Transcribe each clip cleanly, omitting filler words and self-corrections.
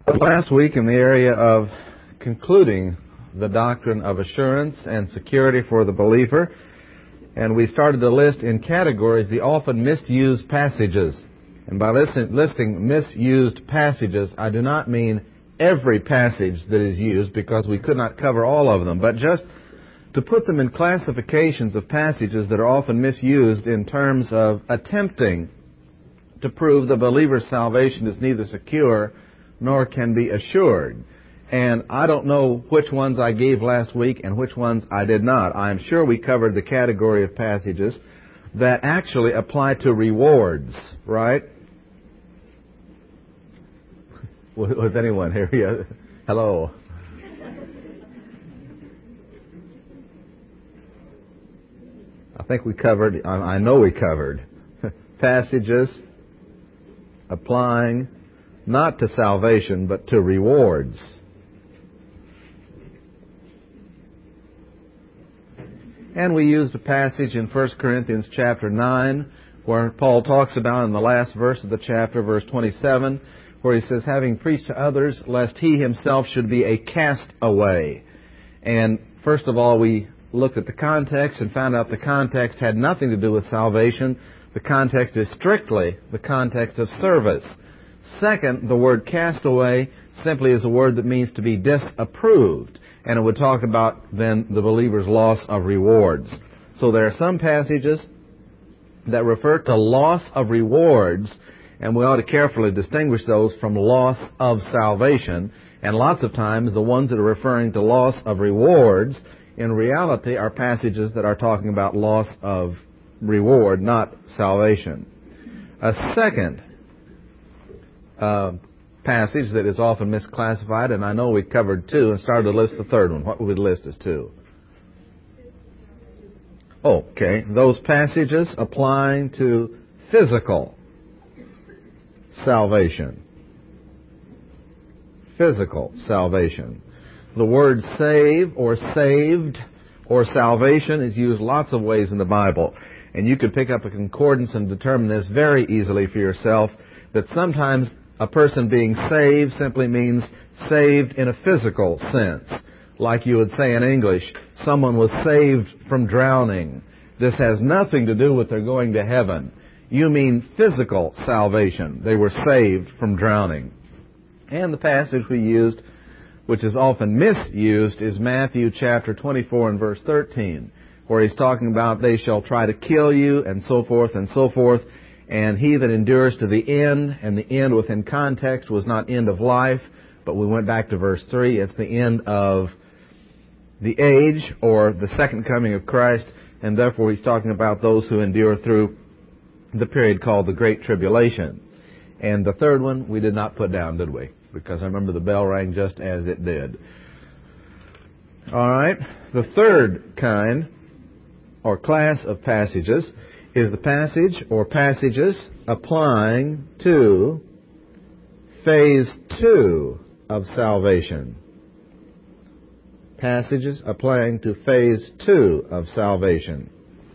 Last week, in the area of concluding the doctrine of assurance and security for the believer, and we started to list in categories the often misused passages. And by listing misused passages, I do not mean every passage that is used, because we could not cover all of them, but just to put them in classifications of passages that are often misused in terms of attempting to prove the believer's salvation is neither secure nor can be assured. And I don't know which ones I gave last week and which ones I did not. I am sure we covered the category of passages that actually apply to rewards, right? Was anyone here yet? Hello. I think we covered, I know we covered passages applying not to salvation but to rewards. And we used a passage in 1 Corinthians chapter 9 where Paul talks about in the last verse of the chapter, verse 27, where he says, having preached to others, lest he himself should be a castaway. And first of all, we looked at the context and found out the context had nothing to do with salvation. The context is strictly the context of service. Second, the word castaway simply is a word that means to be disapproved, and it would talk about then the believer's loss of rewards. So there are some passages that refer to loss of rewards, and we ought to carefully distinguish those from loss of salvation. And lots of times the ones that are referring to loss of rewards in reality are passages that are talking about loss of reward, not salvation. A second passage that is often misclassified, and I know we covered two and started to list the third one. What would we list as two? Okay, those passages applying to physical salvation. Physical salvation. The word save or saved or salvation is used lots of ways in the Bible. And you could pick up a concordance and determine this very easily for yourself, that sometimes a person being saved simply means saved in a physical sense. Like you would say in English, someone was saved from drowning. This has nothing to do with their going to heaven. You mean physical salvation. They were saved from drowning. And the passage we used, which is often misused, is Matthew chapter 24 and verse 13, where he's talking about they shall try to kill you and so forth and so forth. And he that endures to the end, and the end within context was not end of life, but we went back to verse 3, it's the end of the age or the second coming of Christ, and therefore he's talking about those who endure through the period called the Great Tribulation. And the third one we did not put down, did we? Because I remember the bell rang just as it did. All right. The third kind or class of passages is the passage or passages applying to phase 2 of salvation. Passages applying to phase 2 of salvation.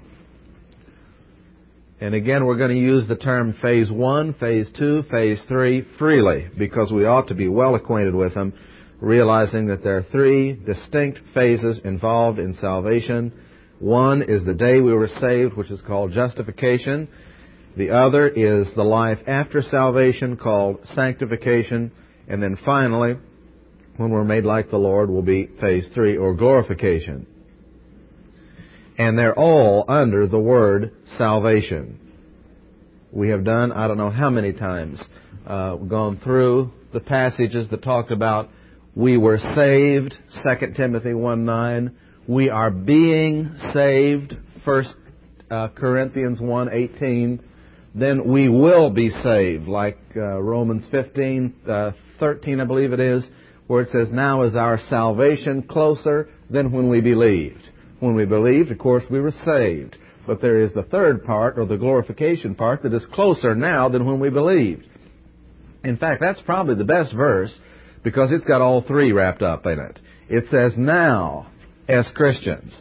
And again, we're going to use the term phase 1, phase 2, phase 3 freely, because we ought to be well acquainted with them, realizing that there are 3 distinct phases involved in salvation. One is the day we were saved, which is called justification. The other is the life after salvation, called sanctification. And then finally, when we're made like the Lord, will be phase 3, or glorification. And they're all under the word salvation. We have done, I don't know how many times, gone through the passages that talked about we were saved, 2 Timothy 1:9. We are being saved, 1 Corinthians 1:18. Then we will be saved, like Romans 15:13, I believe it is, where it says, now is our salvation closer than when we believed. When we believed, of course, we were saved. But there is the third part, or the glorification part, that is closer now than when we believed. In fact, that's probably the best verse, because it's got all 3 wrapped up in it. It says, now, as Christians,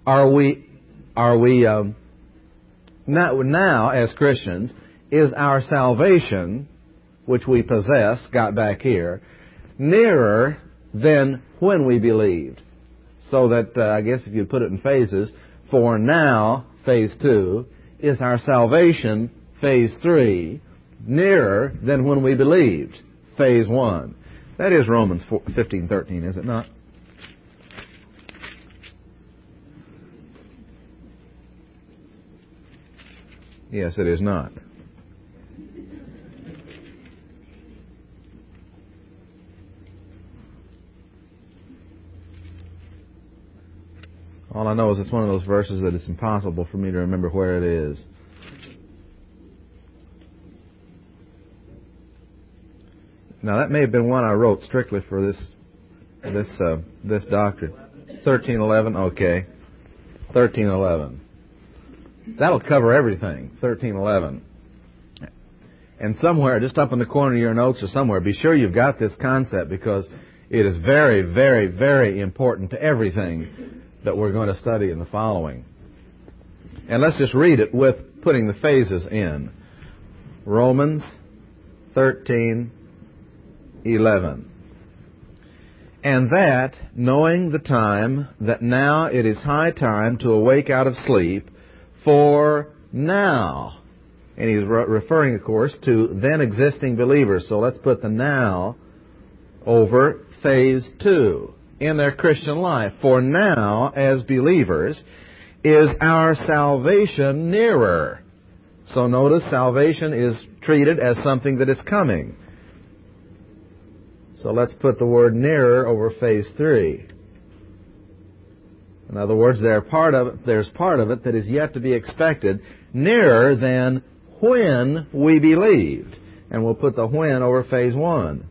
now, as Christians, is our salvation, which we possess, got back here, nearer than when we believed. So that, I guess if you put it in phases, for now, phase 2, is our salvation, phase 3, nearer than when we believed, phase 1. That is Romans 15:13, is it not? Yes, it is not. All I know is it's one of those verses that it's impossible for me to remember where it is. Now that may have been one I wrote strictly for this doctrine. 13:11. Okay, 13:11. That'll cover everything. 13:11. And somewhere, just up in the corner of your notes or somewhere, be sure you've got this concept, because it is very, very, very important to everything that we're going to study in the following. And let's just read it with putting the phases in. Romans 13:11. And that, knowing the time, that now it is high time to awake out of sleep, for now. And he's referring, of course, to then existing believers. So let's put the now over phase 2 in their Christian life. For now, as believers, is our salvation nearer. So notice salvation is treated as something that is coming. So let's put the word nearer over phase 3. In other words, there's part of it that is yet to be expected, nearer than when we believed. And we'll put the when over phase 1.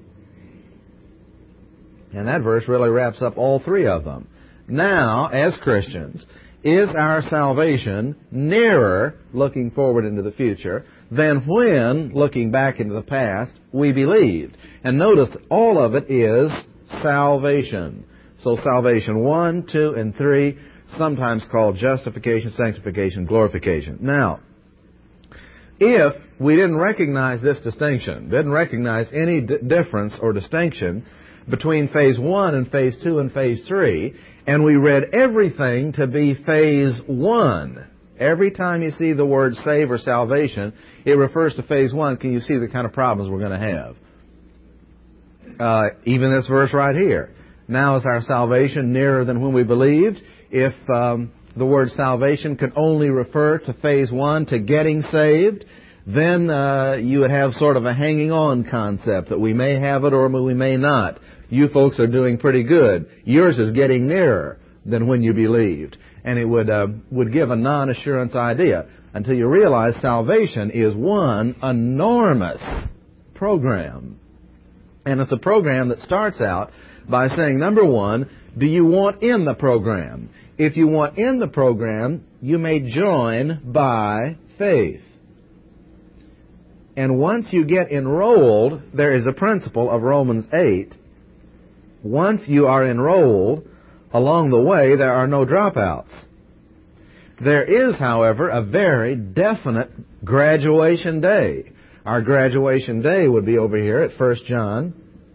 And that verse really wraps up all three of them. Now, as Christians, is our salvation nearer, looking forward into the future, than when, looking back into the past, we believed. And notice, all of it is salvation. So salvation 1, 2, and 3, sometimes called justification, sanctification, glorification. Now, if we didn't recognize this distinction, didn't recognize any difference or distinction between phase 1 and phase 2 and phase 3, and we read everything to be phase 1, every time you see the word save or salvation, it refers to phase 1. Can you see the kind of problems we're going to have? Even this verse right here. Now is our salvation nearer than when we believed. If the word salvation can only refer to phase 1, to getting saved, then you would have sort of a hanging on concept that we may have it or we may not. You folks are doing pretty good. Yours is getting nearer than when you believed. And it would give a non-assurance idea until you realize salvation is one enormous program. And it's a program that starts out by saying, number one, do you want in the program? If you want in the program, you may join by faith. And once you get enrolled, there is a principle of Romans 8. Once you are enrolled, along the way, there are no dropouts. There is, however, a very definite graduation day. Our graduation day would be over here at 1 John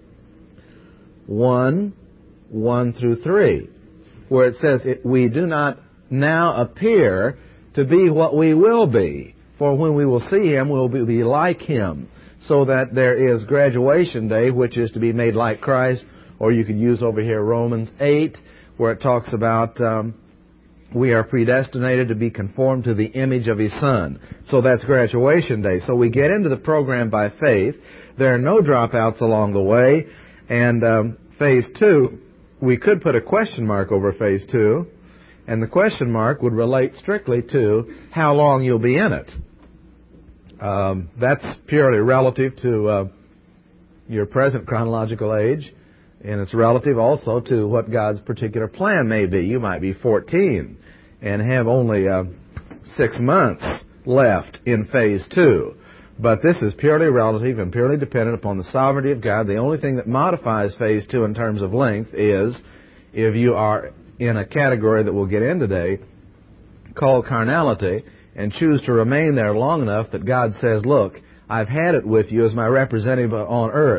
1 through 3, where it says, we do not now appear to be what we will be, for when we will see Him, we will be like Him. So that there is graduation day, which is to be made like Christ, or you could use over here Romans 8, where it talks about we are predestinated to be conformed to the image of His Son. So that's graduation day. So we get into the program by faith. There are no dropouts along the way. And phase 2, we could put a question mark over phase 2, and the question mark would relate strictly to how long you'll be in it. That's purely relative to your present chronological age, and it's relative also to what God's particular plan may be. You might be 14 and have only 6 months left in phase 2. But this is purely relative and purely dependent upon the sovereignty of God. The only thing that modifies phase 2 in terms of length is if you are in a category that we'll get in today called carnality and choose to remain there long enough that God says, look, I've had it with you as my representative on earth.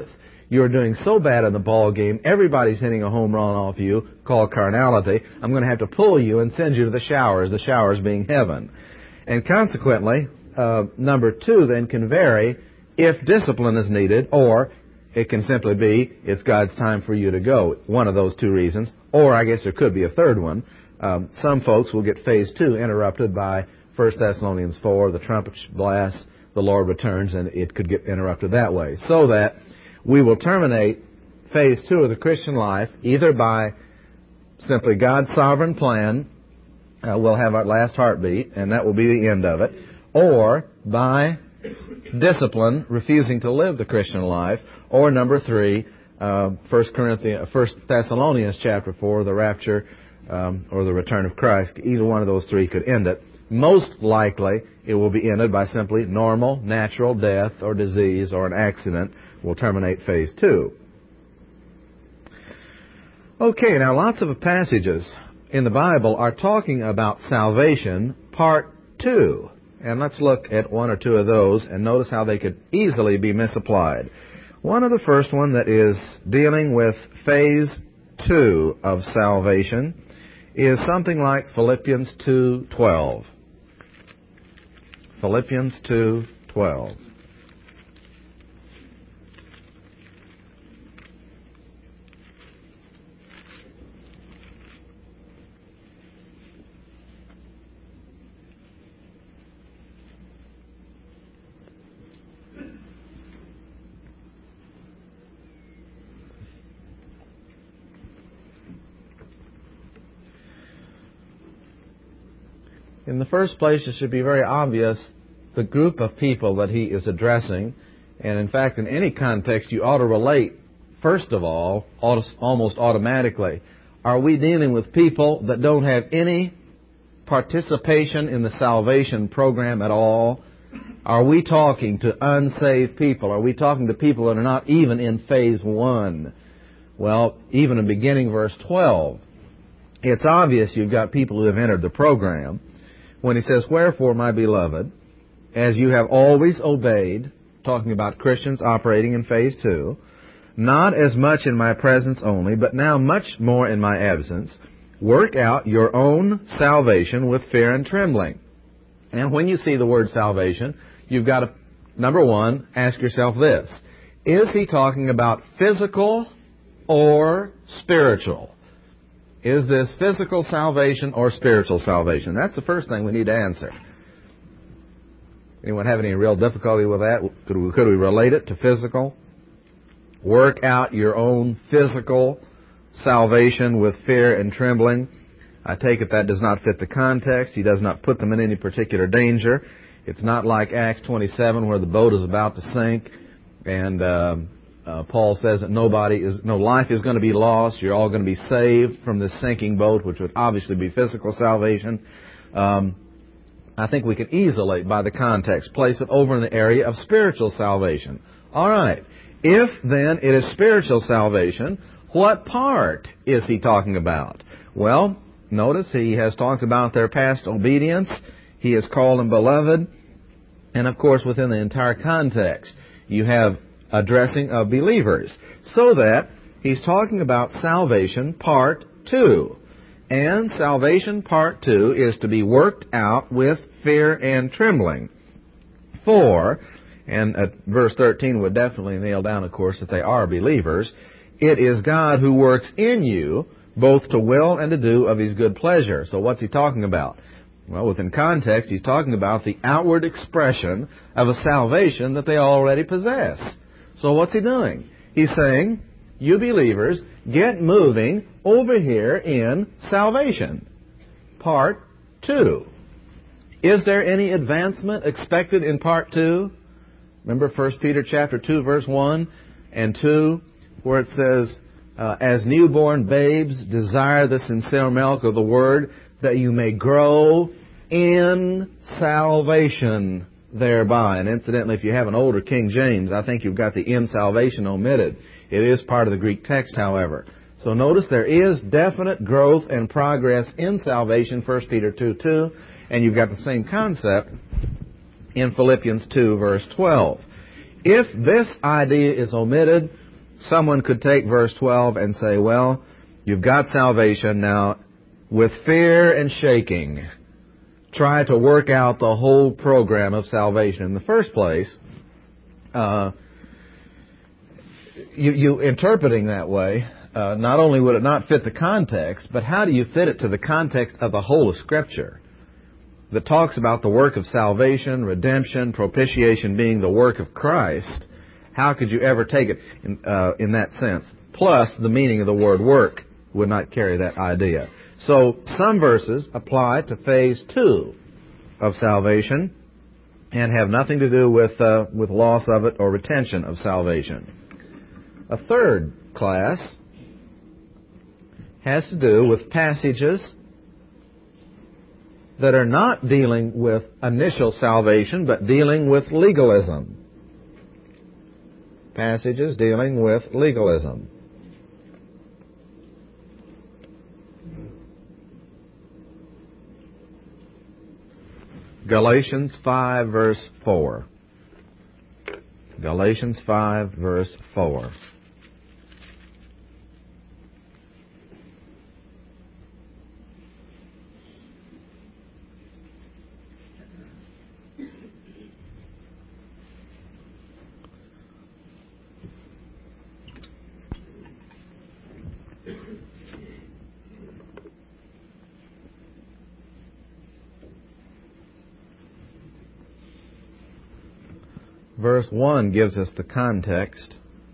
you're doing so bad in the ball game, everybody's hitting a home run off you, called carnality. I'm going to have to pull you and send you to the showers being heaven. And consequently, number 2 then can vary if discipline is needed, or it can simply be it's God's time for you to go. One of those 2 reasons. Or I guess there could be a third one. Some folks will get phase 2 interrupted by 1 Thessalonians 4, the trumpet blasts, the Lord returns, and it could get interrupted that way. So that we will terminate phase 2 of the Christian life either by simply God's sovereign plan, we'll have our last heartbeat, and that will be the end of it, or by discipline, refusing to live the Christian life, or number 3, 1 Thessalonians chapter 4, the rapture or the return of Christ. Either one of those 3 could end it. Most likely, it will be ended by simply normal, natural death or disease or an accident will terminate phase 2. Okay, now lots of passages in the Bible are talking about salvation, part 2. And let's look at 1 or 2 of those and notice how they could easily be misapplied. One of the first one that is dealing with phase 2 of salvation is something like Philippians 2:12. Philippians 2:12. In the first place, it should be very obvious the group of people that he is addressing. And in fact, in any context, you ought to relate, first of all, almost automatically. Are we dealing with people that don't have any participation in the salvation program at all? Are we talking to unsaved people? Are we talking to people that are not even in phase 1? Well, even in beginning verse 12, it's obvious you've got people who have entered the program. When he says, "Wherefore, my beloved, as you have always obeyed," talking about Christians operating in phase 2, "not as much in my presence only, but now much more in my absence, work out your own salvation with fear and trembling." And when you see the word salvation, you've got to, number 1, ask yourself this: is he talking about physical or spiritual? Is this physical salvation or spiritual salvation? That's the first thing we need to answer. Anyone have any real difficulty with that? Could we relate it to physical? Work out your own physical salvation with fear and trembling. I take it that does not fit the context. He does not put them in any particular danger. It's not like Acts 27 where the boat is about to sink and Paul says that no life is going to be lost. You're all going to be saved from this sinking boat, which would obviously be physical salvation. I think we can easily, by the context, place it over in the area of spiritual salvation. All right. If, then, it is spiritual salvation, what part is he talking about? Well, notice he has talked about their past obedience. He has called them beloved. And, of course, within the entire context, you have addressing of believers. So that he's talking about salvation part 2. And salvation part 2 is to be worked out with fear and trembling. For, and verse 13 would definitely nail down, of course, that they are believers, it is God who works in you both to will and to do of his good pleasure. So what's he talking about? Well, within context, he's talking about the outward expression of a salvation that they already possess. So what's he doing? He's saying, you believers, get moving over here in salvation. Part 2. Is there any advancement expected in part 2? Remember 1 Peter chapter 2, verse 1 and 2, where it says, as newborn babes, desire the sincere milk of the word, that you may grow in salvation thereby. And incidentally, if you have an older King James, I think you've got the "in salvation" omitted. It is part of the Greek text, however. So notice there is definite growth and progress in salvation, 1 Peter 2:2, and you've got the same concept in Philippians 2, verse 12. If this idea is omitted, Someone could take verse 12 and say, well, you've got salvation now. With fear and shaking, try to work out the whole program of salvation. In the first place, you interpreting that way, not only would it not fit the context, but how do you fit it to the context of the whole of Scripture that talks about the work of salvation, redemption, propitiation being the work of Christ? How could you ever take it in that sense? Plus, the meaning of the word work would not carry that idea. So some verses apply to phase 2 of salvation and have nothing to do with loss of it or retention of salvation. A third class has to do with passages that are not dealing with initial salvation, but dealing with legalism. Passages dealing with legalism. Galatians 5, verse 4. Galatians 5, verse 4. Verse 1 gives us the context.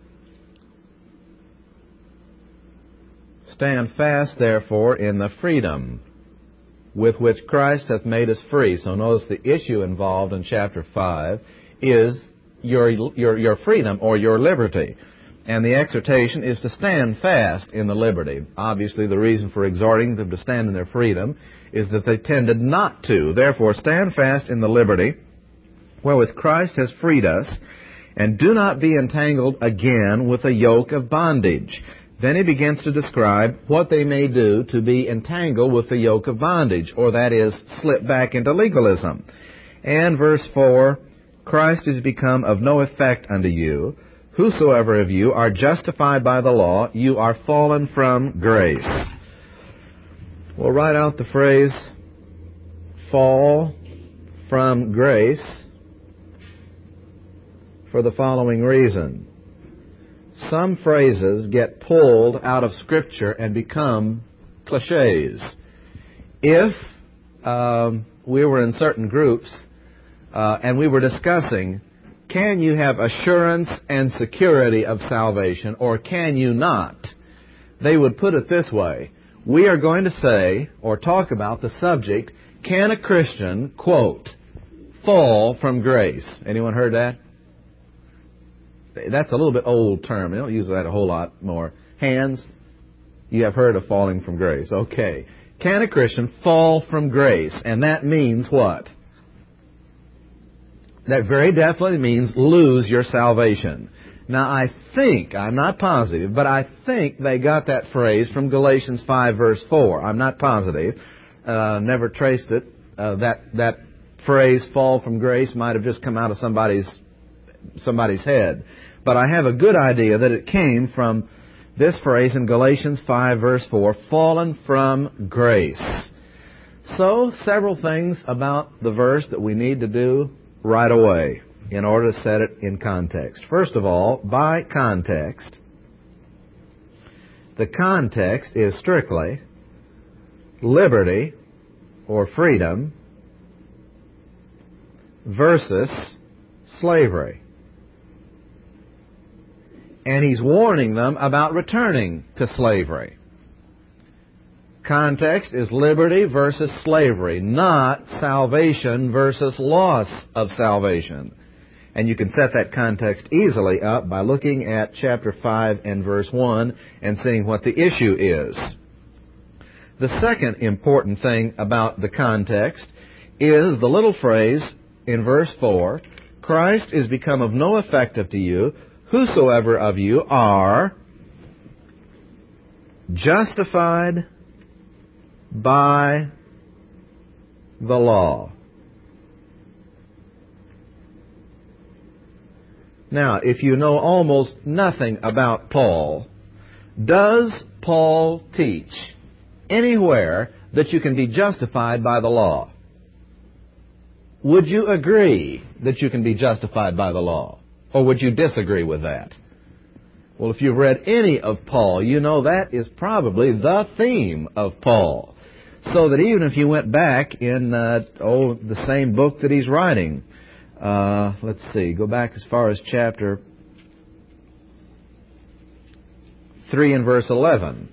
Stand fast, therefore, in the freedom with which Christ hath made us free. So notice the issue involved in chapter 5 is your freedom or your liberty. And the exhortation is to stand fast in the liberty. Obviously, the reason for exhorting them to stand in their freedom is that they tended not to. Therefore, stand fast in the liberty wherewith Christ has freed us, and do not be entangled again with a yoke of bondage. Then he begins to describe what they may do to be entangled with the yoke of bondage, or that is, slip back into legalism. And verse 4, Christ is become of no effect unto you. Whosoever of you are justified by the law, you are fallen from grace. We'll write out the phrase, fall from grace, for the following reason. Some phrases get pulled out of Scripture and become cliches. If we were in certain groups and we were discussing, can you have assurance and security of salvation, or can you not? They would put it this way. We are going to say, or talk about the subject, can a Christian, quote, fall from grace? Anyone heard that? That's a little bit old term. They don't use that a whole lot more. Hands, you have heard of falling from grace. Okay. Can a Christian fall from grace? And that means what? That very definitely means lose your salvation. Now, I think, I'm not positive, but I think they got that phrase from Galatians 5, verse 4. I'm not positive. Never traced it. That phrase, fall from grace, might have just come out of somebody's head. But I have a good idea that it came from this phrase in Galatians 5, verse 4, fallen from grace. So, several things about the verse that we need to do right away in order to set it in context. First of all, by context, the context is strictly liberty or freedom versus slavery. And he's warning them about returning to slavery. Context is liberty versus slavery, not salvation versus loss of salvation. And you can set that context easily up by looking at chapter 5 and verse 1 and seeing what the issue is. The second important thing about the context is the little phrase in verse 4, Christ is become of no effect unto you, whosoever of you are justified by the law. Now, if you know almost nothing about Paul, does Paul teach anywhere that you can be justified by the law? Would you agree that you can be justified by the law? Or would you disagree with that? Well, if you've read any of Paul, you know that is probably the theme of Paul. So that even if you went back in the same book that he's writing, let's see, go back as far as chapter 3 and verse 11.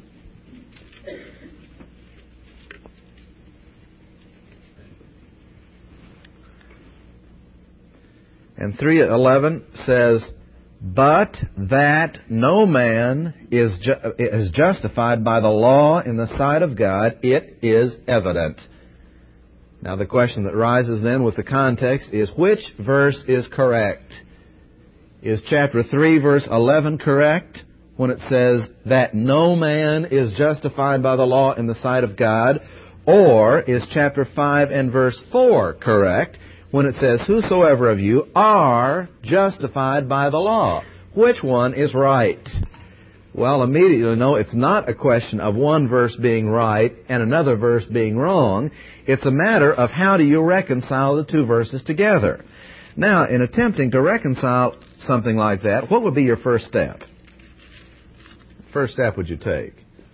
And 3:11 says, "But that no man is justified by the law in the sight of God, it is evident." Now the question that rises then with the context is, which verse is correct? Is chapter 3 verse 11 correct when it says that no man is justified by the law in the sight of God? Or is chapter 5 and verse 4 correct when it says, "Whosoever of you are justified by the law"? Which one is right? Well, immediately know it's not a question of one verse being right and another verse being wrong. It's a matter of how do you reconcile the two verses together. Now, in attempting to reconcile something like that, what would be your first step? First step would you take?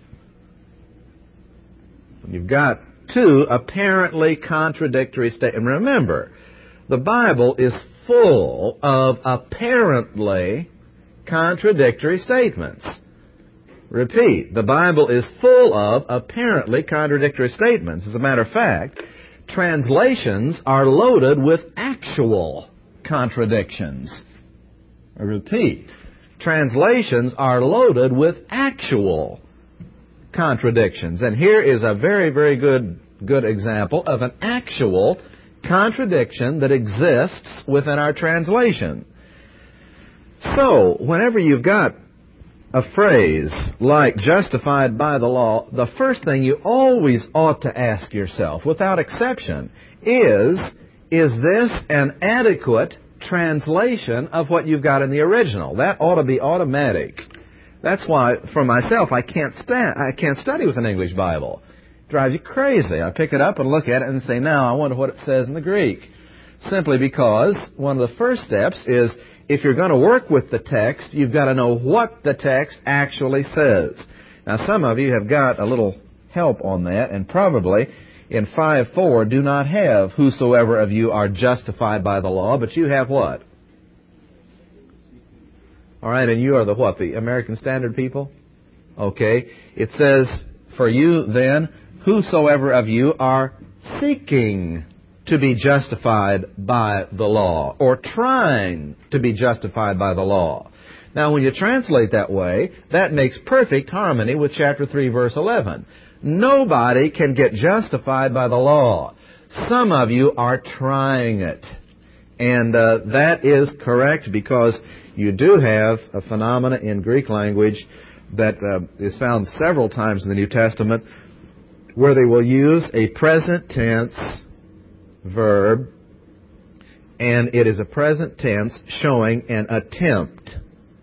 You've got two apparently contradictory statements. And remember, the Bible is full of apparently contradictory statements. Repeat, the Bible is full of apparently contradictory statements. As a matter of fact, translations are loaded with actual contradictions. I repeat, translations are loaded with actual contradictions. And here is a very, very good example of an actual contradiction that exists within our translation. So, whenever you've got a phrase like justified by the law, the first thing you always ought to ask yourself, without exception, is this an adequate translation of what you've got in the original? That ought to be automatic. That's why, for myself, I can't study with an English Bible. It drives you crazy. I pick it up and look at it and say, now, I wonder what it says in the Greek. Simply because one of the first steps is, if you're going to work with the text, you've got to know what the text actually says. Now, some of you have got a little help on that, and probably in 5:4 do not have "whosoever of you are justified by the law," but you have what? All right, and you are the what? The American Standard people? Okay. It says, for you then, "whosoever of you are seeking to be justified by the law," or trying to be justified by the law. Now, when you translate that way, that makes perfect harmony with chapter 3, verse 11. Nobody can get justified by the law. Some of you are trying it. And that is correct, because you do have a phenomena in Greek language that is found several times in the New Testament where they will use a present tense verb, and it is a present tense showing an attempt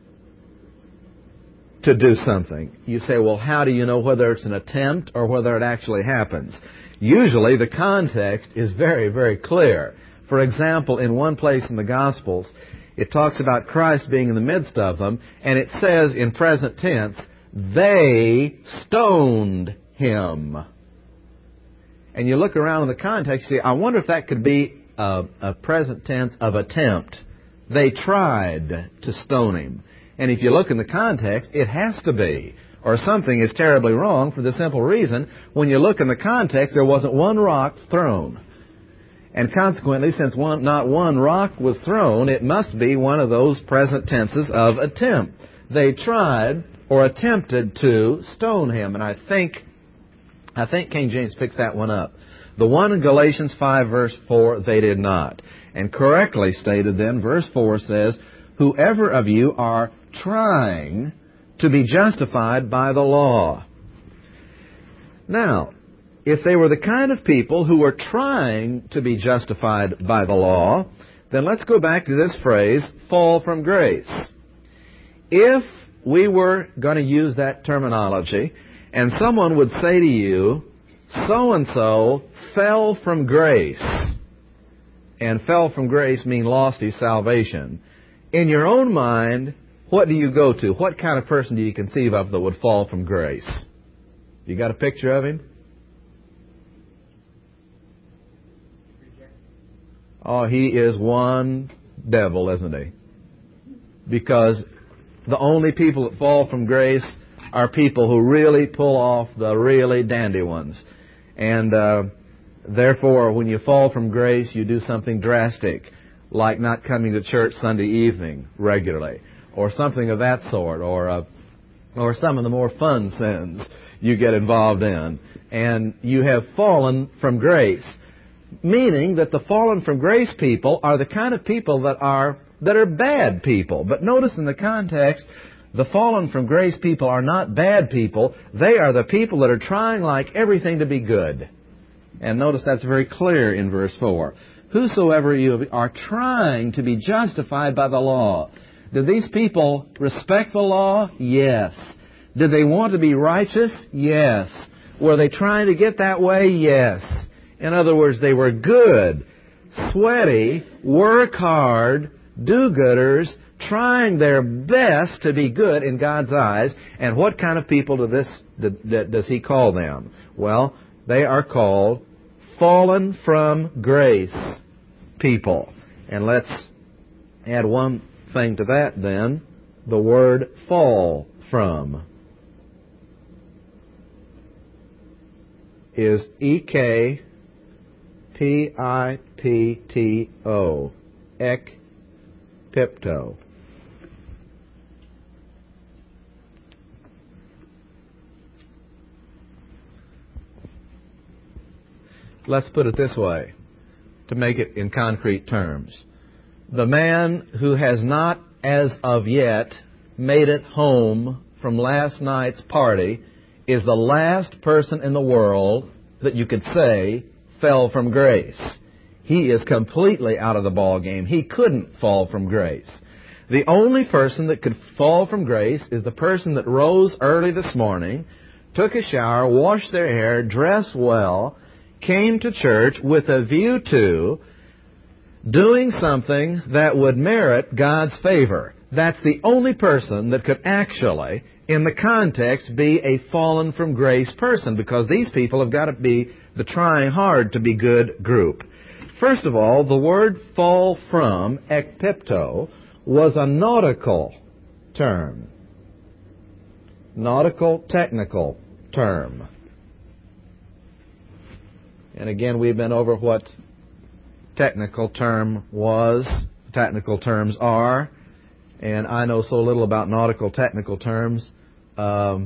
to do something. You say, well, how do you know whether it's an attempt or whether it actually happens? Usually the context is very, very clear. For example, in one place in the Gospels, it talks about Christ being in the midst of them, and it says in present tense, they stoned him. And you look around in the context, you say, I wonder if that could be a present tense of attempt. They tried to stone him. And if you look in the context, it has to be, or something is terribly wrong, for the simple reason, when you look in the context, there wasn't one rock thrown. And consequently, since not one rock was thrown, it must be one of those present tenses of attempt. They tried or attempted to stone him. And I think King James picks that one up. The one in Galatians 5, verse 4, they did not. And correctly stated then, verse 4 says, whoever of you are trying to be justified by the law. Now, if they were the kind of people who were trying to be justified by the law, then let's go back to this phrase, fall from grace. If we were going to use that terminology, and someone would say to you, so-and-so fell from grace, and fell from grace mean lost his salvation, in your own mind, what do you go to? What kind of person do you conceive of that would fall from grace? You got a picture of him? Oh, he is one devil, isn't he? Because the only people that fall from grace are people who really pull off the really dandy ones. And therefore, when you fall from grace, you do something drastic, like not coming to church Sunday evening regularly, or something of that sort, or some of the more fun sins you get involved in. And you have fallen from grace, meaning that the fallen from grace people are the kind of people that are bad people. But notice in the context, the fallen from grace people are not bad people. They are the people that are trying like everything to be good. And notice that's very clear in verse 4. Whosoever you are trying to be justified by the law. Did these people respect the law? Yes. Did they want to be righteous? Yes. Were they trying to get that way? Yes. In other words, they were good, sweaty, work hard, do-gooders, trying their best to be good in God's eyes. And what kind of people does He call them? Well, they are called fallen from grace people. And let's add one thing to that then. The word fall from is E-K-P-I-P-T-O. Ekpipto. Let's put it this way, to make it in concrete terms. The man who has not, as of yet, made it home from last night's party is the last person in the world that you could say fell from grace. He is completely out of the ball game. He couldn't fall from grace. The only person that could fall from grace is the person that rose early this morning, took a shower, washed their hair, dressed well, came to church with a view to doing something that would merit God's favor. That's the only person that could actually, in the context, be a fallen from grace person, because these people have got to be the trying hard to be good group. First of all, the word fall from, ekpipto, was a nautical term. Nautical, technical term. And again, we've been over what technical term was, technical terms are, and I know so little about nautical technical terms. The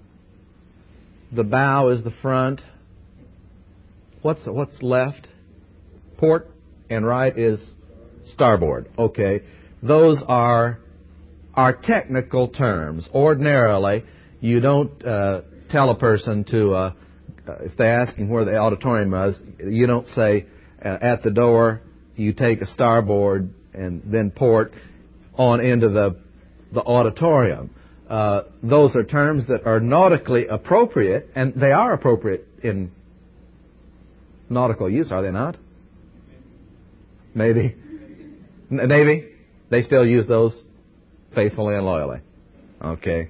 bow is the front. What's left? Port, and right is starboard. Okay. Those are technical terms. Ordinarily, you don't tell a person to, if they're asking where the auditorium is, you don't say at the door, you take a starboard and then port on into the auditorium. Those are terms that are nautically appropriate, and they are appropriate in nautical use, are they not? Maybe. Navy? They still use those faithfully and loyally. Okay.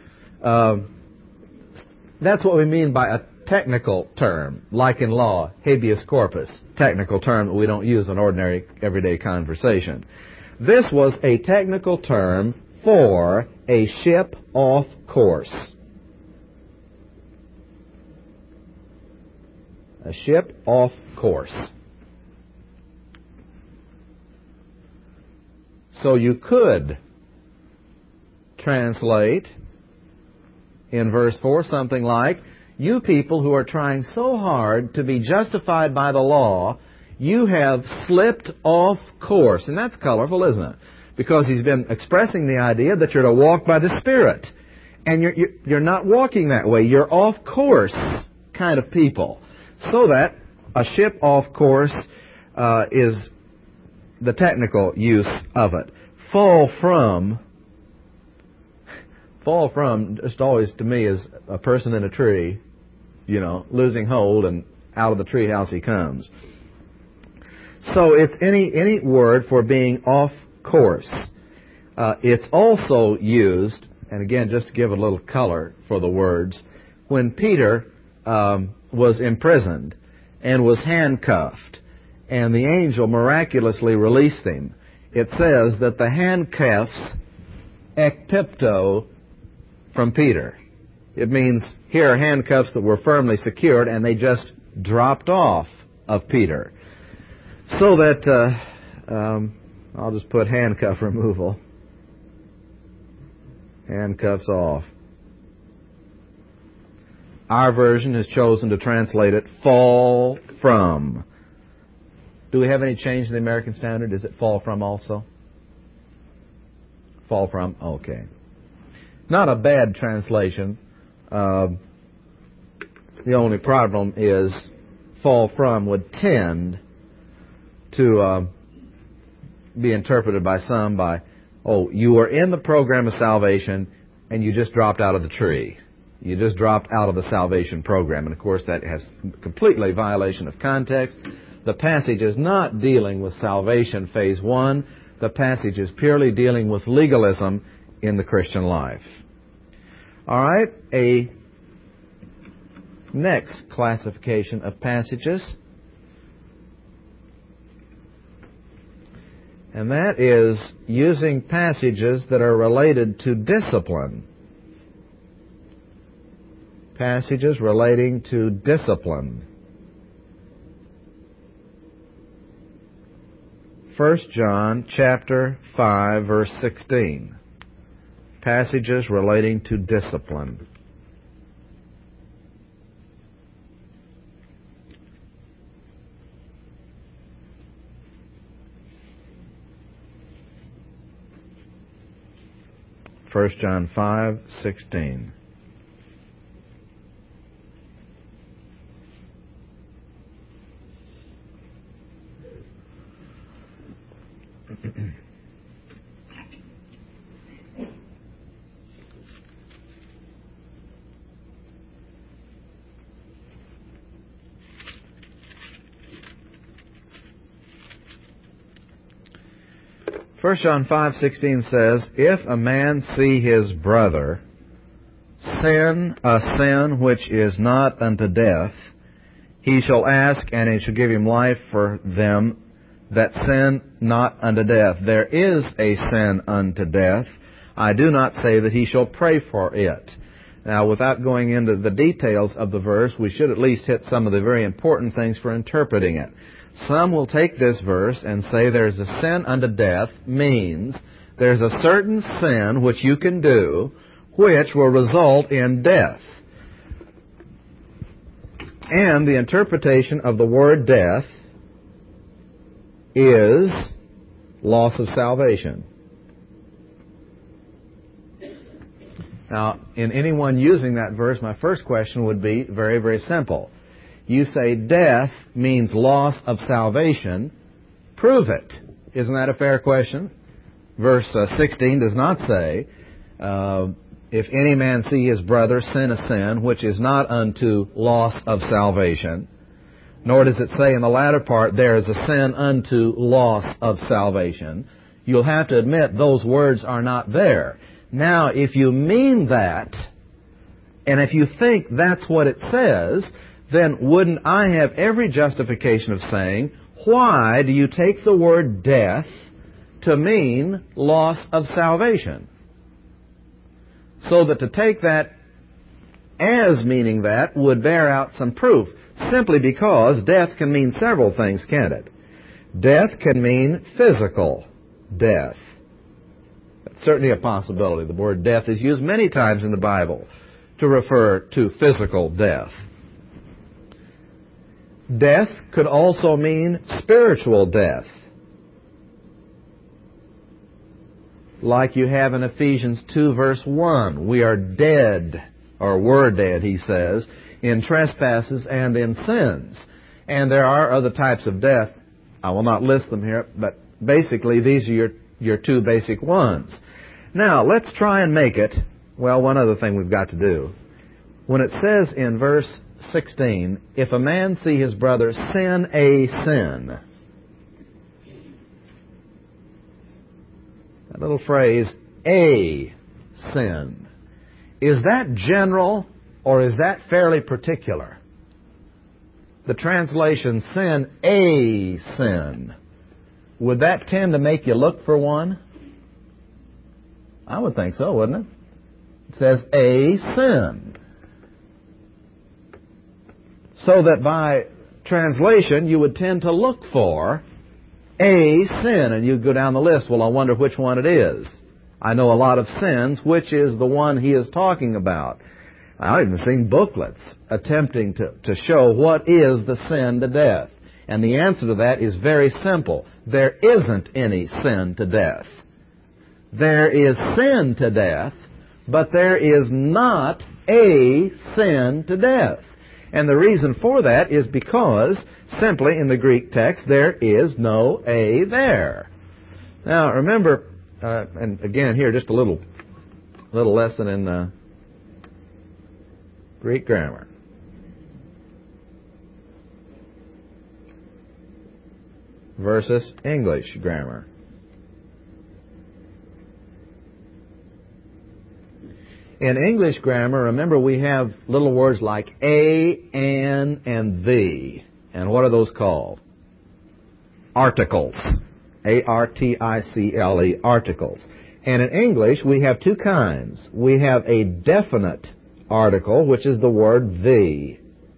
That's what we mean by a technical term, like in law, habeas corpus, technical term that we don't use in ordinary everyday conversation. This was a technical term for a ship off course. A ship off course. So you could translate in verse 4 something like, you people who are trying so hard to be justified by the law, you have slipped off course. And that's colorful, isn't it? Because he's been expressing the idea that you're to walk by the Spirit. And you're not walking that way. You're off course kind of people. So that a ship off course is the technical use of it. Fall from just always to me is a person in a tree, losing hold, and out of the treehouse he comes. So it's any word for being off course. It's also used, and again, just to give a little color for the words, when Peter was imprisoned and was handcuffed, and the angel miraculously released him. It says that the handcuffs ekpipto from Peter. It means here are handcuffs that were firmly secured, and they just dropped off of Peter. So that, I'll just put handcuff removal. Handcuffs off. Our version has chosen to translate it fall from. Do we have any change in the American Standard? Is it fall from also? Fall from? Okay. Not a bad translation. The only problem is fall from would tend to be interpreted by some by, you were in the program of salvation and you just dropped out of the tree. You just dropped out of the salvation program. And of course that has completely violation of context. The passage is not dealing with salvation phase 1. The passage is purely dealing with legalism in the Christian life. All right, a next classification of passages, and that is using passages that are related to discipline. Passages relating to discipline. 1 John chapter 5, verse 16. Passages relating to discipline. First John 5:16. First John 5:16 says, "If a man see his brother sin a sin which is not unto death, he shall ask, and he shall give him life for them that sin not unto death. There is a sin unto death. I do not say that he shall pray for it." Now, without going into the details of the verse, we should at least hit some of the very important things for interpreting it. Some will take this verse and say there's a sin unto death means there's a certain sin which you can do which will result in death. And the interpretation of the word death is loss of salvation. Now, in anyone using that verse, my first question would be very, very simple. You say death means loss of salvation. Prove it. Isn't that a fair question? Verse 16 does not say, if any man see his brother sin a sin which is not unto loss of salvation, nor does it say in the latter part, there is a sin unto loss of salvation. You'll have to admit those words are not there. Now, if you mean that, and if you think that's what it says, then wouldn't I have every justification of saying, why do you take the word death to mean loss of salvation? So that to take that as meaning that would bear out some proof, simply because death can mean several things, can't it? Death can mean physical death. That's certainly a possibility. The word death is used many times in the Bible to refer to physical death. Death could also mean spiritual death. Like you have in Ephesians 2 verse 1. We are dead, or were dead, he says, in trespasses and in sins. And there are other types of death. I will not list them here, but basically, these are your two basic ones. Now, let's try and make it, well, one other thing we've got to do. When it says in verse 16, if a man see his brother sin a sin, that little phrase, a sin, is that general or is that fairly particular? The translation, sin a sin, would that tend to make you look for one? I would think so, wouldn't it? It says a sin. So that by translation, you would tend to look for a sin, and you'd go down the list. Well, I wonder which one it is. I know a lot of sins. Which is the one he is talking about? I've even seen booklets attempting to show what is the sin to death. And the answer to that is very simple. There isn't any sin to death. There is sin to death, but there is not a sin to death. And the reason for that is because, simply in the Greek text, there is no a there. Now, remember, and again here, just a little lesson in Greek grammar. Versus English grammar. In English grammar, remember we have little words like a, an, and the. And what are those called? Articles. A-R-T-I-C-L-E, articles. And in English, we have two kinds. We have a definite article, which is the word the.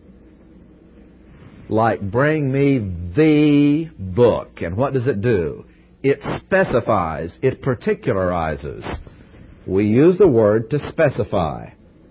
Like, bring me the book. And what does it do? It specifies, it particularizes. We use the word to specify.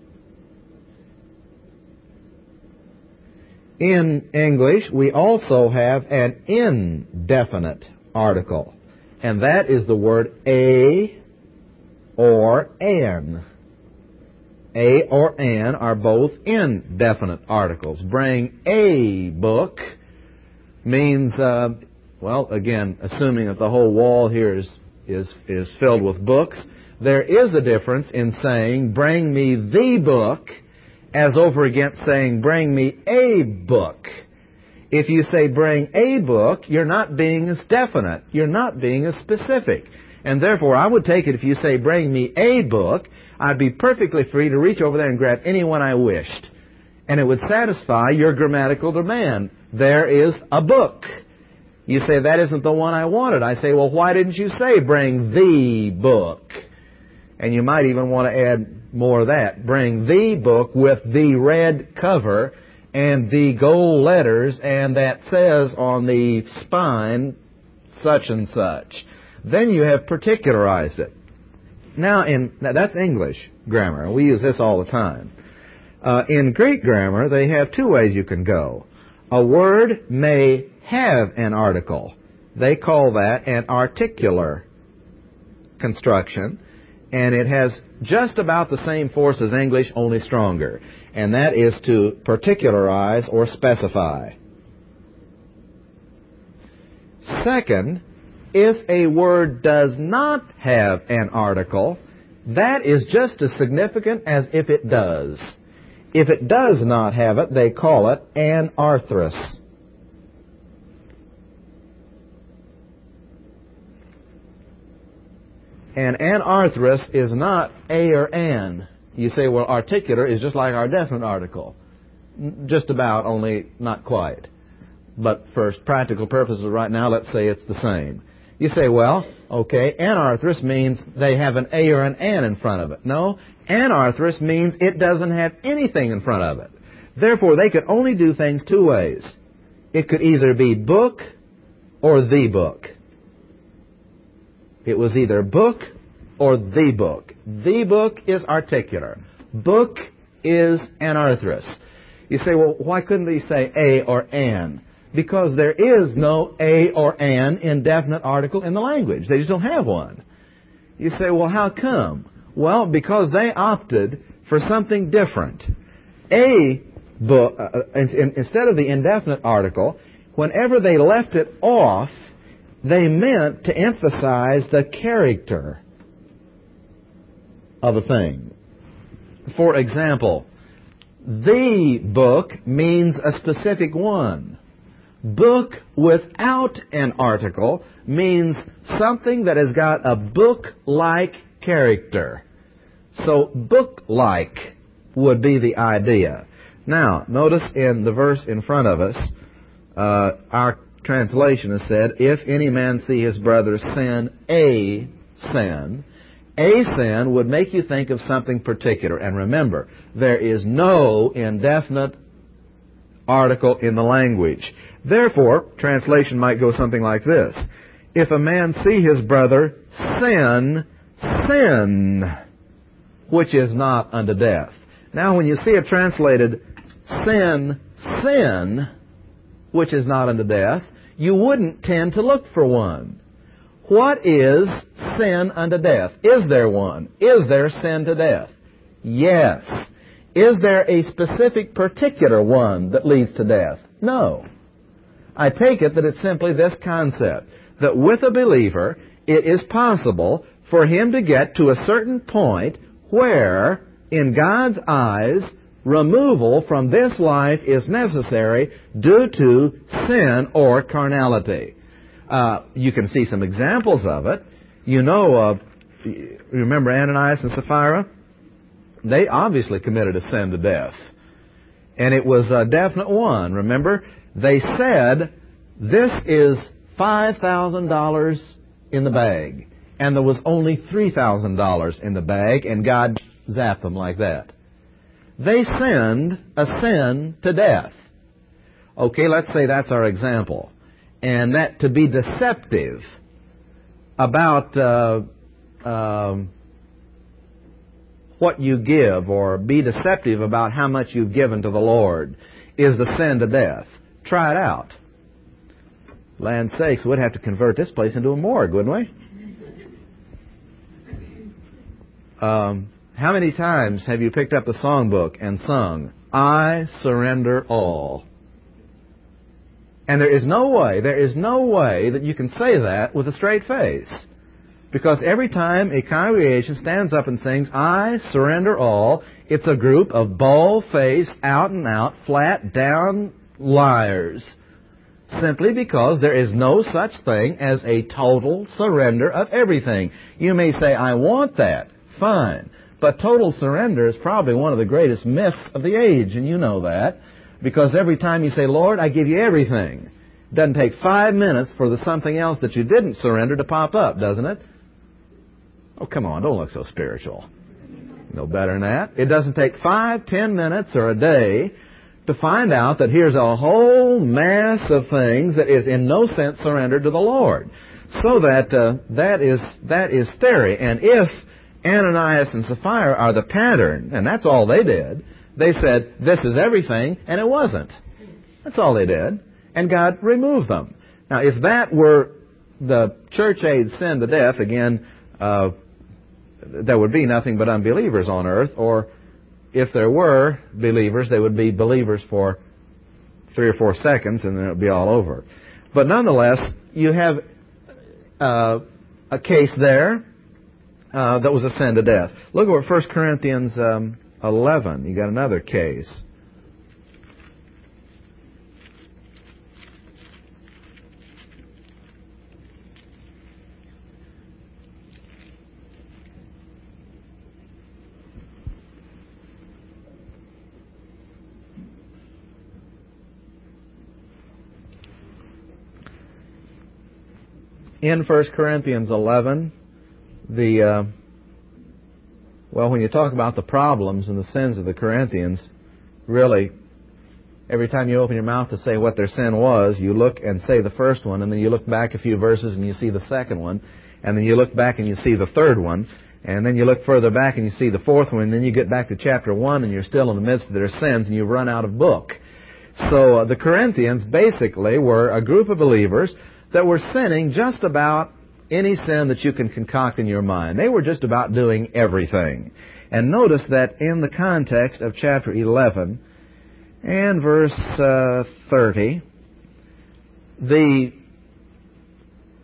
In English, we also have an indefinite article, and that is the word a or an. A or an are both indefinite articles. Bring a book means, well, again, assuming that the whole wall here is filled with books, there is a difference in saying, bring me the book, as over against saying, bring me a book. If you say, bring a book, you're not being as definite. You're not being as specific. And therefore, I would take it if you say, bring me a book, I'd be perfectly free to reach over there and grab any one I wished. And it would satisfy your grammatical demand. There is a book. You say, that isn't the one I wanted. I say, well, why didn't you say, bring the book? And you might even want to add more of that. Bring the book with the red cover and the gold letters, and that says on the spine such and such. Then you have particularized it. Now, that's English grammar. We use this all the time. In Greek grammar, they have two ways you can go. A word may have an article. They call that an articular construction. And it has just about the same force as English, only stronger. And that is to particularize or specify. Second, if a word does not have an article, that is just as significant as if it does. If it does not have it, they call it anarthrous. And anarthrous is not a or an. You say, well, articular is just like our definite article. Just about, only not quite. But for practical purposes right now, let's say it's the same. You say, well, okay, anarthrous means they have an a or an in front of it. No, anarthrous means it doesn't have anything in front of it. Therefore, they could only do things two ways. It could either be book or the book. It was either book or the book. The book is articular. Book is anarthrous. You say, well, why couldn't they say a or an? Because there is no a or an indefinite article in the language. They just don't have one. You say, well, how come? Well, because they opted for something different. A book, instead of the indefinite article, whenever they left it off, they meant to emphasize the character of a thing. For example, the book means a specific one. Book without an article means something that has got a book-like character. So book-like would be the idea. Now, notice in the verse in front of us, our translation has said, if any man see his brother sin, a sin would make you think of something particular. And remember, there is no indefinite article in the language. Therefore, translation might go something like this. If a man see his brother sin, which is not unto death. Now, when you see it translated sin, which is not unto death, you wouldn't tend to look for one. What is sin unto death? Is there one? Is there sin to death? Yes. Is there a specific particular one that leads to death? No. I take it that it's simply this concept, that with a believer, it is possible for him to get to a certain point where, in God's eyes, removal from this life is necessary due to sin or carnality. You can see some examples of it. You remember Ananias and Sapphira? They obviously committed a sin to death. And it was a definite one. Remember? They said, this is $5,000 in the bag. And there was only $3,000 in the bag, and God zapped them like that. They sinned a sin to death. Okay, let's say that's our example. And that to be deceptive about what you give, or be deceptive about how much you've given to the Lord, is the sin to death. Try it out. Land sakes, we'd have to convert this place into a morgue, wouldn't we? How many times have you picked up the songbook and sung, I surrender all? And there is no way that you can say that with a straight face. Because every time a congregation stands up and sings, I surrender all, it's a group of bald-faced, out-and-out, flat-down liars. Simply because there is no such thing as a total surrender of everything. You may say, I want that. Fine. But total surrender is probably one of the greatest myths of the age, and you know that. Because every time you say, Lord, I give you everything, it doesn't take 5 minutes for the something else that you didn't surrender to pop up, doesn't it? Oh, come on, don't look so spiritual. No better than that. It doesn't take 5, 10 minutes or a day to find out that here's a whole mass of things that is in no sense surrendered to the Lord. So that is theory. And if Ananias and Sapphira are the pattern, and that's all they did, they said, this is everything, and it wasn't. That's all they did. And God removed them. Now, if that were the church age sin to death, again, there would be nothing but unbelievers on earth, or if there were believers, they would be believers for 3 or 4 seconds, and then it would be all over. But nonetheless, you have a case there that was a sin to death. Look at 1 Corinthians 11. You got another case. In 1 Corinthians 11, when you talk about the problems and the sins of the Corinthians, really, every time you open your mouth to say what their sin was, you look and say the first one, and then you look back a few verses and you see the second one, and then you look back and you see the third one, and then you look further back and you see the fourth one, and then you get back to chapter 1 and you're still in the midst of their sins and you've run out of book. So the Corinthians basically were a group of believers that were sinning just about any sin that you can concoct in your mind. They were just about doing everything. And notice that in the context of chapter 11 and verse 30, the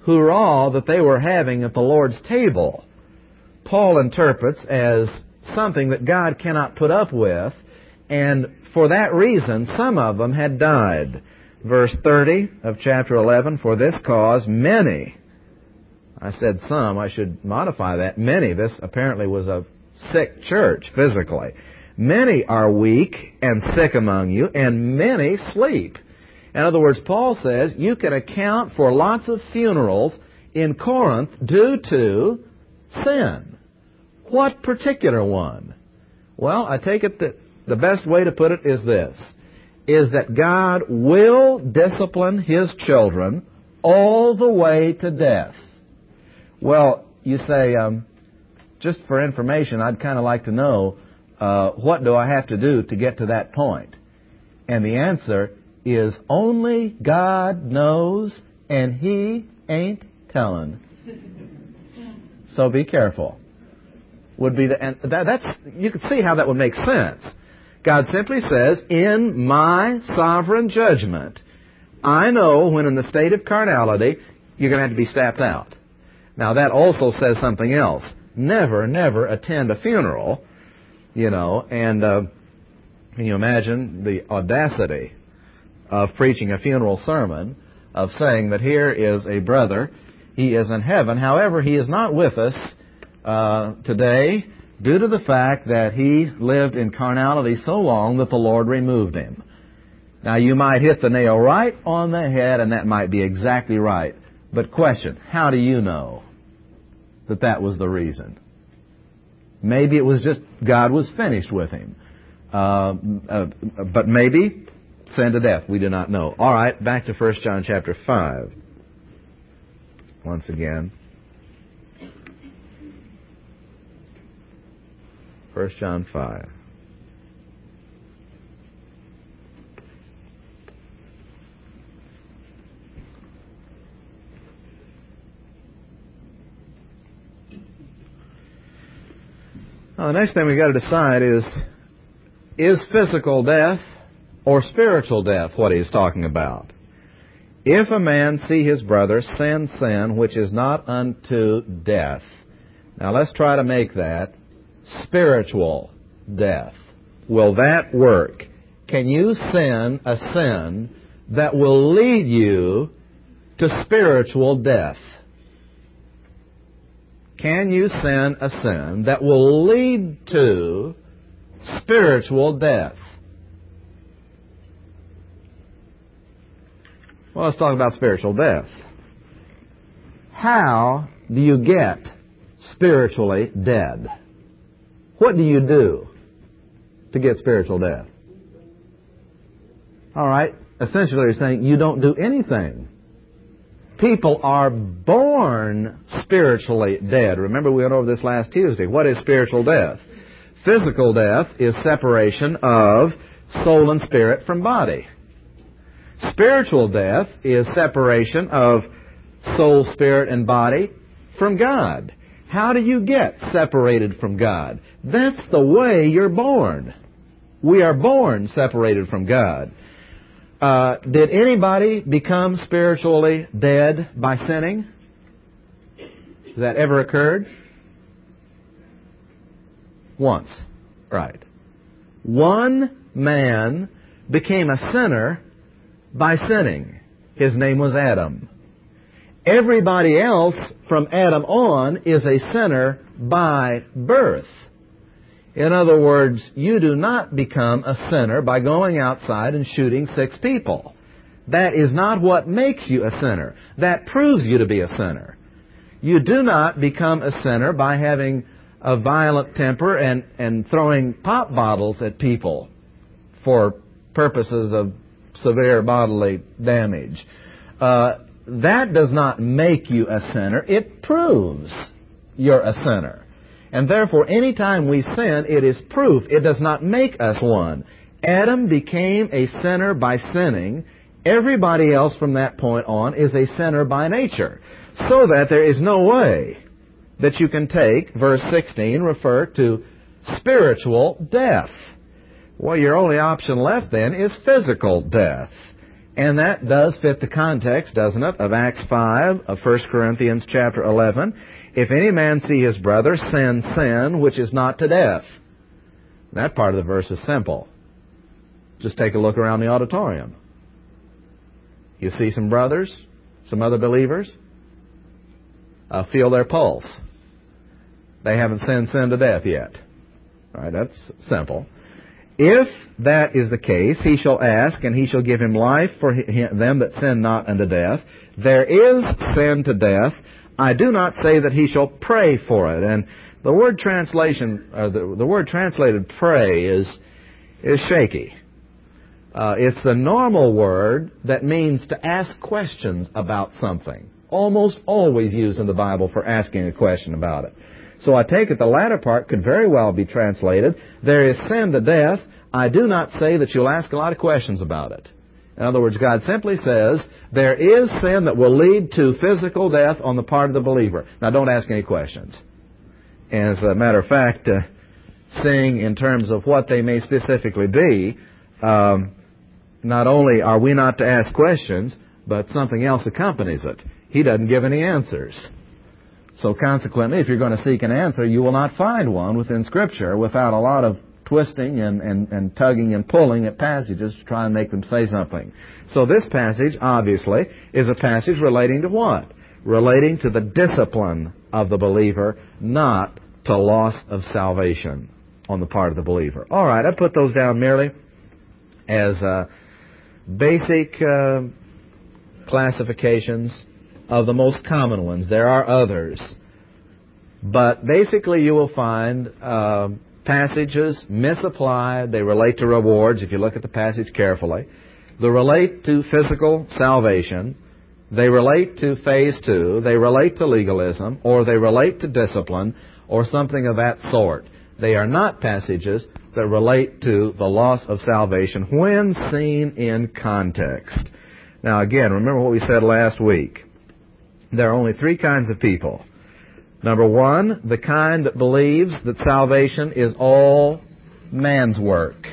hurrah that they were having at the Lord's table, Paul interprets as something that God cannot put up with, and for that reason some of them had died. Verse 30 of chapter 11, for this cause many, I said some, I should modify that, many, this apparently was a sick church physically. Many are weak and sick among you, and many sleep. In other words, Paul says you can account for lots of funerals in Corinth due to sin. What particular one? Well, I take it that the best way to put it is this, is that God will discipline His children all the way to death. Well, you say, just for information, I'd kind of like to know, what do I have to do to get to that point? And the answer is only God knows, and He ain't telling. So be careful. And that's, you can see how that would make sense. God simply says, in my sovereign judgment, I know when in the state of carnality, you're going to have to be stamped out. Now that also says something else. Never, never attend a funeral, and can you imagine the audacity of preaching a funeral sermon, of saying that here is a brother, he is in heaven, however, he is not with us today due to the fact that he lived in carnality so long that the Lord removed him. Now you might hit the nail right on the head, and that might be exactly right. But question, how do you know that that was the reason? Maybe it was just God was finished with him. But maybe sin to death. We do not know. All right, back to 1 John chapter 5. Once again. 1 John 5. Now, the next thing we've got to decide is physical death or spiritual death what he's talking about? If a man see his brother sin which is not unto death. Now let's try to make that spiritual death. Will that work? Can you sin a sin that will lead you to spiritual death? Can you sin a sin that will lead to spiritual death? Well, let's talk about spiritual death. How do you get spiritually dead? What do you do to get spiritual death? All right, essentially you're saying you don't do anything. People are born spiritually dead. Remember, we went over this last Tuesday. What is spiritual death? Physical death is separation of soul and spirit from body. Spiritual death is separation of soul, spirit, and body from God. How do you get separated from God? That's the way you're born. We are born separated from God. Did anybody become spiritually dead by sinning? Has that ever occurred? Once. Right. One man became a sinner by sinning. His name was Adam. Everybody else from Adam on is a sinner by birth. In other words, you do not become a sinner by going outside and shooting 6 people. That is not what makes you a sinner. That proves you to be a sinner. You do not become a sinner by having a violent temper and throwing pop bottles at people for purposes of severe bodily damage. That does not make you a sinner. It proves you're a sinner. And therefore, any time we sin, it is proof. It does not make us one. Adam became a sinner by sinning. Everybody else from that point on is a sinner by nature. So that there is no way that you can take, verse 16, refer to spiritual death. Well, your only option left then is physical death. And that does fit the context, doesn't it, of Acts 5, of 1 Corinthians chapter 11. If any man see his brother sin which is not to death. That part of the verse is simple. Just take a look around the auditorium. You see some brothers, some other believers, feel their pulse. They haven't sinned to death yet. All right, that's simple. If that is the case, he shall ask, and he shall give him life for them that sin not unto death. There is sin to death. I do not say that he shall pray for it. And the word translation, the word translated pray is shaky. It's the normal word that means to ask questions about something. Almost always used in the Bible for asking a question about it. So I take it the latter part could very well be translated, there is sin to death. I do not say that you'll ask a lot of questions about it. In other words, God simply says, there is sin that will lead to physical death on the part of the believer. Now, don't ask any questions. As a matter of fact, seeing in terms of what they may specifically be, not only are we not to ask questions, but something else accompanies it. He doesn't give any answers. So consequently, if you're going to seek an answer, you will not find one within Scripture without a lot of twisting and tugging and pulling at passages to try and make them say something. So this passage, obviously, is a passage relating to what? Relating to the discipline of the believer, not to loss of salvation on the part of the believer. All right, I put those down merely as basic classifications of the most common ones. There are others. But basically you will find passages misapplied. They relate to rewards, if you look at the passage carefully. They relate to physical salvation. They relate to phase 2. They relate to legalism, or they relate to discipline, or something of that sort. They are not passages that relate to the loss of salvation when seen in context. Now again, remember what we said last week. There are only 3 kinds of people. Number 1, the kind that believes that salvation is all man's work.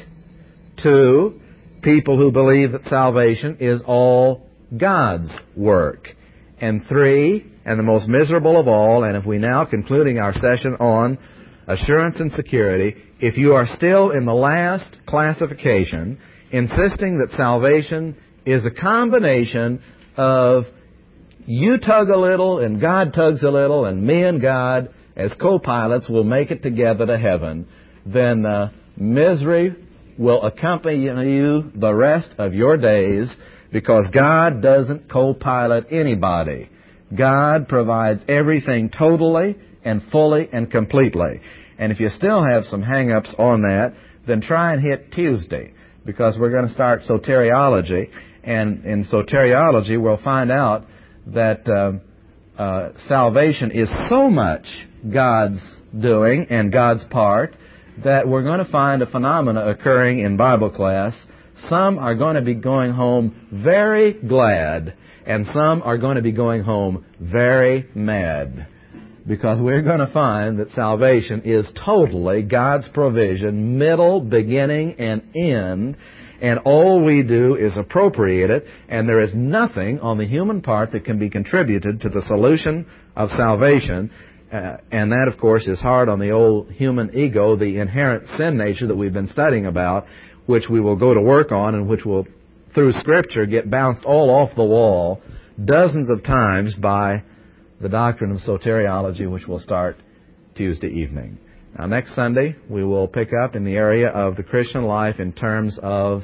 2, people who believe that salvation is all God's work. And 3, and the most miserable of all, and if we now concluding our session on assurance and security, if you are still in the last classification, insisting that salvation is a combination of you tug a little, and God tugs a little, and me and God, as co-pilots, will make it together to heaven, then misery will accompany you the rest of your days, because God doesn't co-pilot anybody. God provides everything totally and fully and completely. And if you still have some hang-ups on that, then try and hit Tuesday, because we're going to start soteriology, and in soteriology we'll find out that salvation is so much God's doing and God's part that we're going to find a phenomena occurring in Bible class. Some are going to be going home very glad, and some are going to be going home very mad, because we're going to find that salvation is totally God's provision, middle, beginning, and end. And all we do is appropriate it, and there is nothing on the human part that can be contributed to the solution of salvation. And that, of course, is hard on the old human ego, the inherent sin nature that we've been studying about, which we will go to work on and which will, through Scripture, get bounced all off the wall dozens of times by the doctrine of soteriology, which will start Tuesday evening. Now, next Sunday, we will pick up in the area of the Christian life in terms of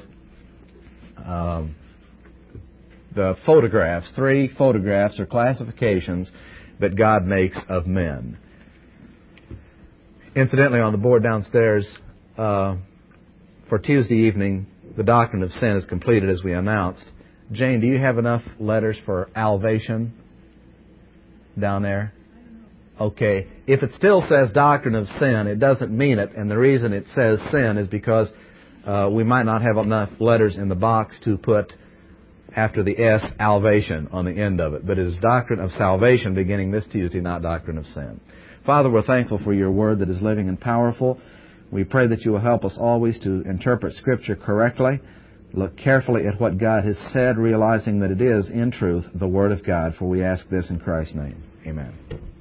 the photographs, 3 photographs or classifications that God makes of men. Incidentally, on the board downstairs, for Tuesday evening, the doctrine of sin is completed as we announced. Jane, do you have enough letters for alvation down there? Okay, if it still says doctrine of sin, it doesn't mean it, and the reason it says sin is because we might not have enough letters in the box to put after the S, alvation on the end of it. But it is doctrine of salvation beginning this Tuesday, not doctrine of sin. Father, we're thankful for your word that is living and powerful. We pray that you will help us always to interpret Scripture correctly. Look carefully at what God has said, realizing that it is, in truth, the Word of God, for we ask this in Christ's name. Amen.